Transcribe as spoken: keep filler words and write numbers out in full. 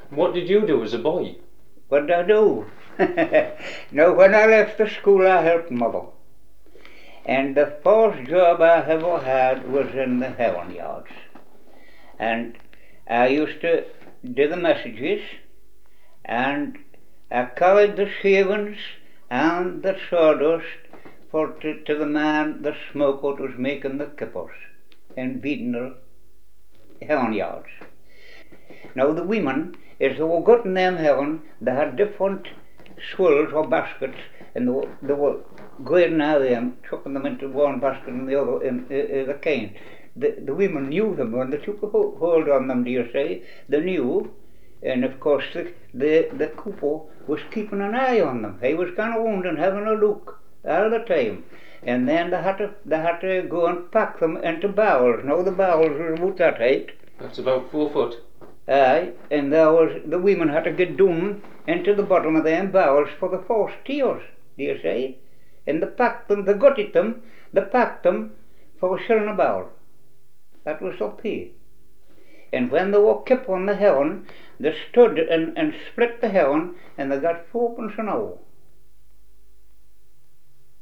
What did you do as a boy? What did I do? Now, when I left the school, I helped mother. And the first job I ever had was in the heron yards. And I used to do the messages, and I carried the shavings and the sawdust for to, to the man, the smoker, that was making the kippers and beating the heron yards. Now the women, as they were getting them heron, they had different swills or baskets, and they were, they were going out of them, chucking them into one basket and the other in, in, in the cane. The, the women knew them when they took a hold on them, do you say? They knew, and of course the, the, the cooper was keeping an eye on them. He was going around and having a look all the time. And then they had to they had to go and pack them into barrels. Now the barrels were about that height. That's about four foot. Aye, and there was, the women had to get down into the bottom of them barrels for the first tears, do you see? And they packed them, they gutted them, they packed them for a shilling a barrel. That was their pay. And when they were kept on the heron, they stood and, and split the heron, and they got fourpence an hour.